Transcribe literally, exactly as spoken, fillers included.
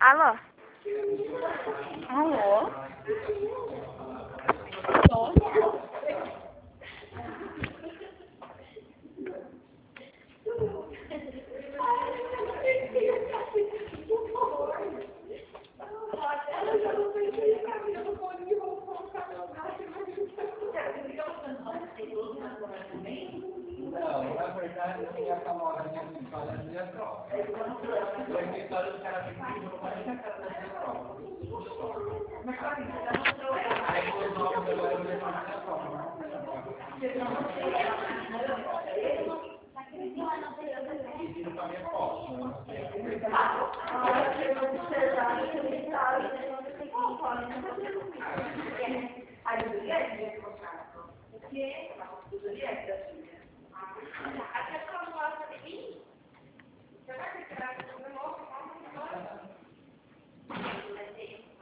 Alô? Alô? Não, na verdade, quem é famosa nessa história é a minha prova. Essa história do cara pedindo uma única cara da minha prova. Aí os novos agora eu vou levar na minha prova. Pedindo pra minha foto. Aí,